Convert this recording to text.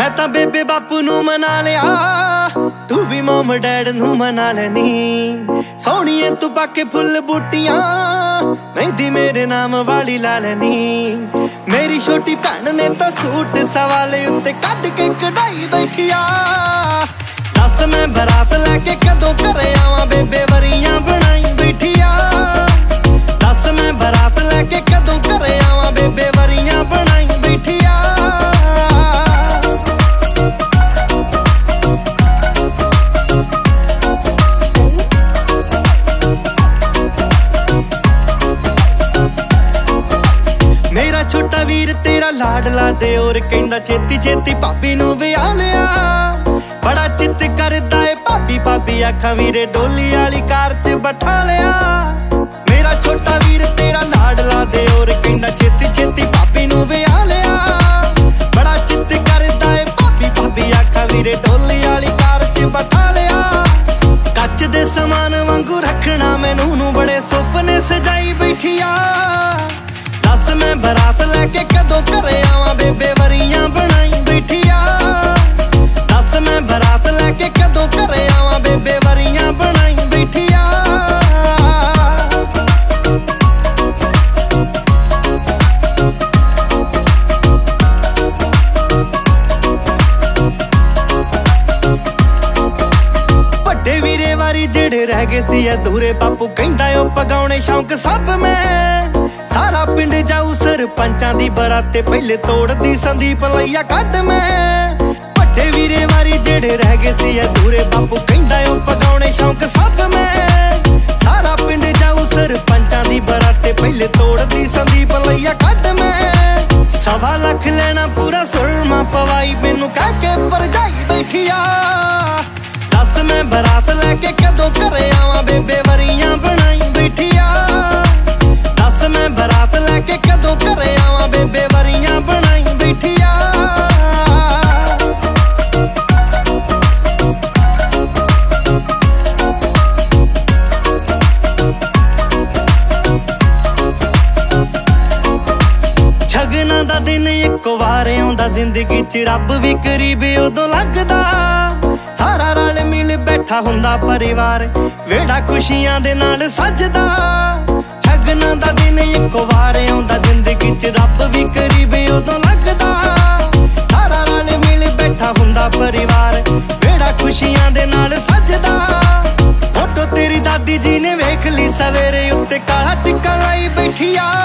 मैं तां बेबे बापू नू मना लिया, तू भी मॉम डैड नू मना लैनी। सोहणीए तू पाके फुल बूटियां, मेहंदी मेरे नाम वाली ला लैनी। मेरी छोटी भैन ने तां सूट सवाले उत्ते कढ के कढ़ाई बैठी आ। दस मैं बरात लैके कदों घरे आवां, बेबे वरियां बनाई बैठी आ। दस मैं बरात लैके कदों घरे आवां, बेबे वरियां बनाई बैठी आ। मेरा छोटा वीर तेरा लाडला दे और कहंदा छेती छेती भाभी नू विआह लिया। बड़ा चित करदा ए भाभी भाभी आखां वीरे डोली वाली कार च बैठा लिया। मेरा छोटा वीर तेरा लाडला दे और कहंदा छेती छेती भाभी नू विआह लिया। बड़ा चित करदा ए भाभी भाभी आखां वीरे डोली वाली कार च बैठा लिया। कच दे समान वांगू रखना मैनू नू बड़े सुपने सजाई बैठी आ। दस मैं बरात लैके कदों घरे आवां, बेबे वरियां बनाई बैठी आ। दस मैं बरात लैके कदों घरे आवां, बेबे वरियां बनाई बैठी आ। ਵੱਡੇ ਵੀਰੇ ਵਾਰੀ ਜਿਹੜੇ ਰਹਿ ਗਏ ਸੀ ਅਧੂਰੇ, ਬਾਪੂ ਕਹਿੰਦਾ ਓ ਪਗਾਉਣੇ ਸ਼ੌਂਕ ਸਭ ਮੈਂ। सारा पिंड जाऊ सरपंचां दी बराते, पहले तोड़दी संदीप लैया कढ मैं। वड्डे वीरे वारी जेड़े रह गए सी अधूरे, बापू कहंदा ओ पगाउणे शौक सब मैं। सारा पिंड जाऊ सरपंचां दी बराते, पहले तोड़दी संदीप लैया कढ मैं। 1.25 लाख लेना पूरा सुरमा पवाई, मैनू कह के भरजाई बैठी आ। दस मैं बरात लैके कदों घरे आवां, बेबे वरियां बनाई बैठी आ। दस मैं बरात लैके कदों घरे आवां, बेबे वरियां बनाई बैठी आ। शगना दा दिन इक वार आउंदा जिंदगी च, रब भी करीब उदों लगदा। सारा रल मिल बैठा हुंदा परिवार, वेड़ा खुशियां दे नाल सजदा। शगना दा दिन इक वार आउंदा जिंदगी च, रब भी करीब उदों लगदा। सारा रल मिल बैठा हुंदा परिवार, वेड़ा खुशियां दे नाल सजदा। फोटो तेरी दादी जी ने वेख ली सवेरे, उत्ते काला टिक्का लाई बैठी आ।